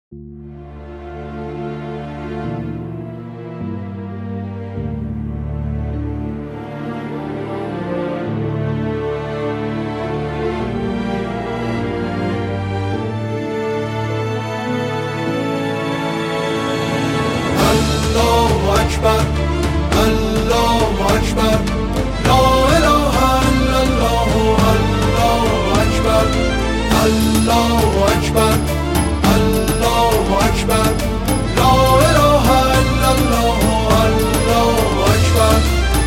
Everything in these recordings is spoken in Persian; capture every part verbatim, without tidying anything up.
اکبر الله اکبر لا اله الا الله الله اکبر الله اکبر الله اکبر لا اله الا الله الله اکبر.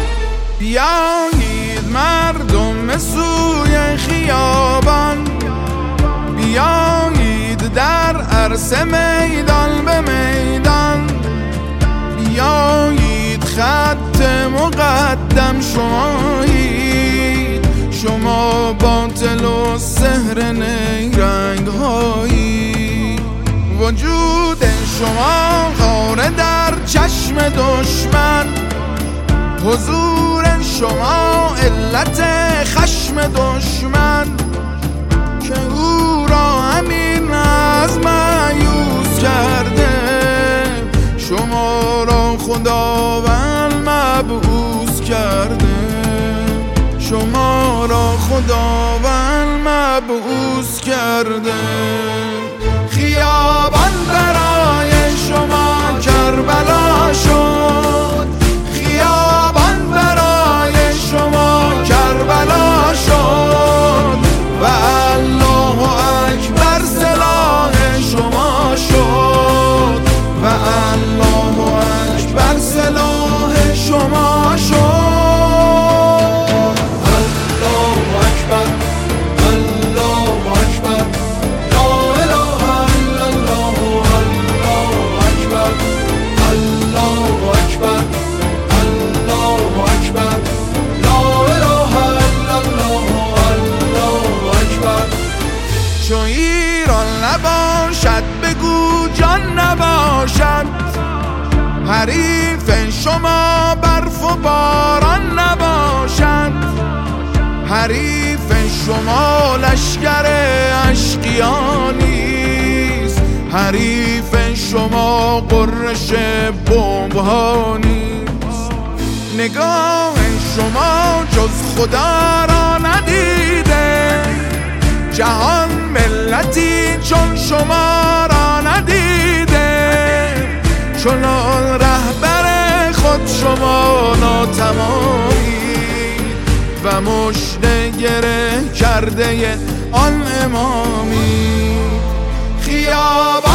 بیایید مردم سوی خیابان، بیایید در عرصه میدان به میدان، بیایید خط مقدم شمایید، شما باطل و سحر نیرنگ هایی. وجود شما غاره در چشم دشمن، حضور شما علت خشم دشمن، که او را همین از مایوس کرده، شما را خداوند مبعوث کرده، شما را خداوند مبعوث کرده. خیابان برای شما کربلا شد، خیابان برای شما کربلا شد، و الله اکبر سلاح شما شد، و الله اکبر سلاح شما شد. الله اکبر الله اکبر لا اله الا الله الله اکبر الله اکبر الله اکبر لا اله الا الله الله اکبر. چو ایران نباشد بگو جان نباشد، حریف شما برف و باران نباشد، حریف شما لشکر اشقیانیست، حریف شما قررش بمب ها نیست. نگاه شما جز خدا را ندیده، جهان ملتی چون شما را ندیده، چنان رهبر خود شما ناتمامی، و مژده گره کرده آن امامی. خیابان